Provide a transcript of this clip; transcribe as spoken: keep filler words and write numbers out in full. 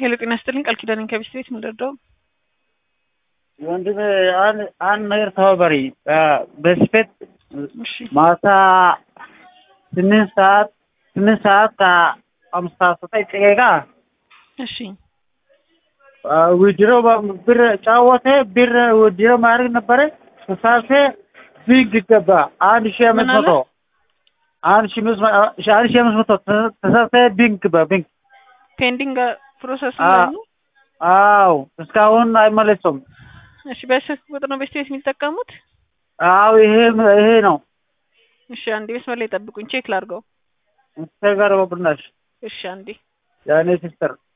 ሄሎ ጤና ይስጥልኝ ቃል ኪዳን ከቢስት ቤት ምንደርደው ወንድም አን አን ነገር ተባበሪ በስፔት እሺ ማታ ስምንት ሰዓት ስምንት ሰዓት ከአምሳ ዘጠኝ ደቂቃ እሺ ዊድሮ ብር ጫወተ ብር ዊድሮ ማድረግ ነበረ ተሳሰ ቢግ ገባ አንድ ሺህ አምስት መቶ አንድ ሺህ አምስት መቶ ተሳሰ ቢግ በቢግ ፔንዲንግ ፕሮሰስ ላይ ነው። አው እስካሁን አይመለስም። እሺ በስልክ ቁጥር ነው ቤት የሚጠቀሙት? አው ይሄ ይሄ ነው። እሺ አንዴ መስመር ላይ ጠብቁኝ ቼክ ላድርገው። ተጋረው ብናሽ እሺ አንዴ ያኔ ሲስተር